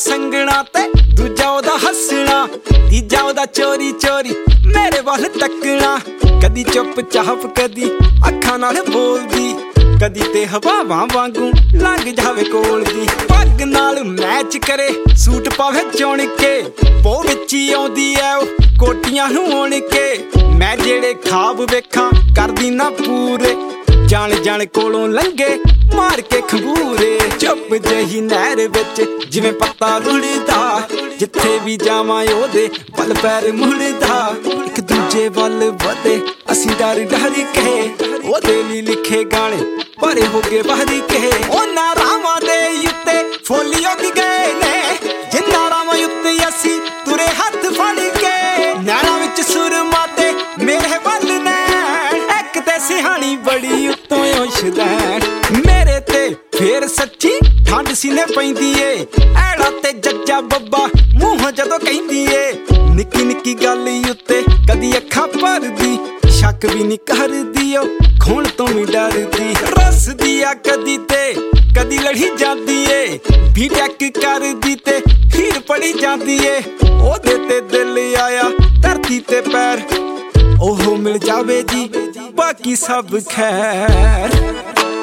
संगना ते दूजा ओदा हसना, तीजा ओदा चोरी चोरी मेरे वाल तकना। कदी चुप चाप कदी अखां नाल बोलदी, कदी ते हवावां वांगू लंघ जावे कोल दी। पग नाल मैच करे सूट पावे चुन के, पो विच ही आउंदी ऐ ओ कोटियां नूं उण के। मैं जेड़े खाब वेखां करदी ना पूरे, जान जान कोलों लंघे मार के खंगूरे। चुप जही नहर विच जिवें पत्ता रुड़दा, जिथे भी जावां ओदे पल पैर मुड़दा। इक दूजे वल वधे असीं डर डर के, ओदे लई लिखे गाने भरे हो गए बाहरी के। ओना रावां दे उत्ते फोलियो दी गए ने, जिन्ना रावां उत्ते असीं तुरे हत्थ फड़ के। नैणां विच सुरमा ते मेरे वल नैण, इक ते सिहानी बड़ी उत्तों शदैण। मेरे ते फेर सच्ची ठंड सीने पैंदी ए, ऐड़ा ते जज्जा बब्बा मूंह जदों कहंदी ए। निक्की निक्की गल उत्ते कदी अखां भरदी, शक भी नहीं करदी ओ खून तो भी डरदी। रसदी आ कदी ते कदी लड़ी जांदी ए, बीटेक करदी ते हीर पड़ी जांदी ए। ओदे ते दिल आया धरती ते पैर, ओहो मिल जावे जी बाकी सब खैर।